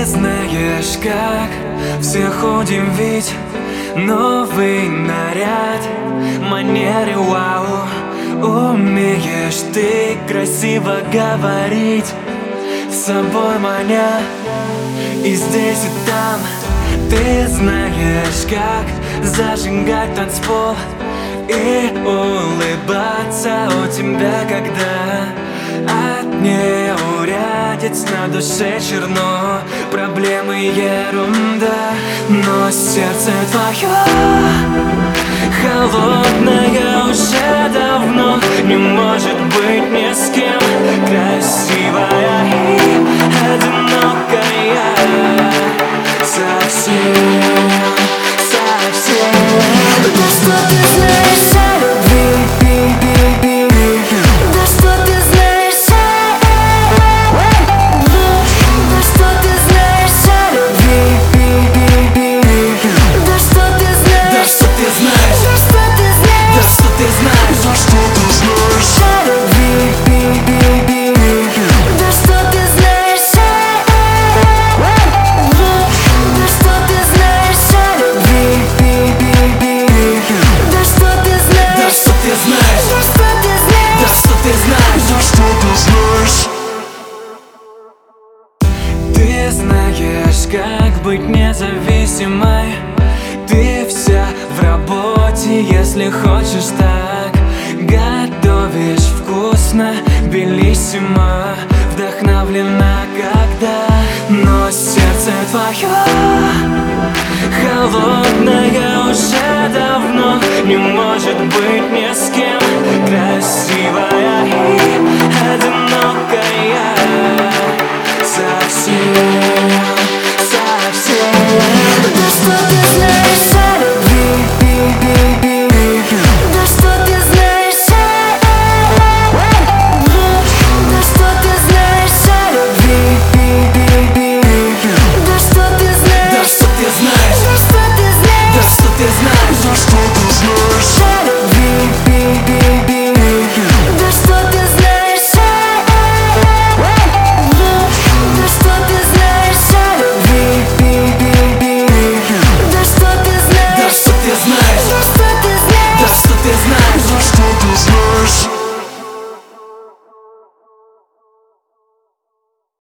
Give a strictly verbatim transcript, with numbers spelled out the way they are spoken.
Ты знаешь, как всех удивить, новый наряд, манеры вау. Умеешь ты красиво говорить, с собой маня и здесь, и там. Ты знаешь, как зажигать танцпол и улыбаться у тебя, когда от неурядиц на душе черно, проблемы ерунда, но сердце твое холодное уже давно не может быть ни с кем. Красивая и одинокая совсем, совсем. Да что ты знаешь о любви? Да что ты знаешь о... Да что ты знаешь о любви? Да что ты знаешь? Да что ты знаешь? Да что ты знаешь? Да что ты знаешь? Да что ты знаешь о любви? Да что ты знаешь о... Да что ты знаешь о любви? Да что ты знаешь? Да что ты знаешь? Да что ты знаешь? Да что ты знаешь? Да что ты знаешь? Ты знаешь, как быть независимой. Ты вся в работе, если хочешь так. Готовишь вкусно, белиссимо, вдохновлена когда. Но сердце твое холодное уже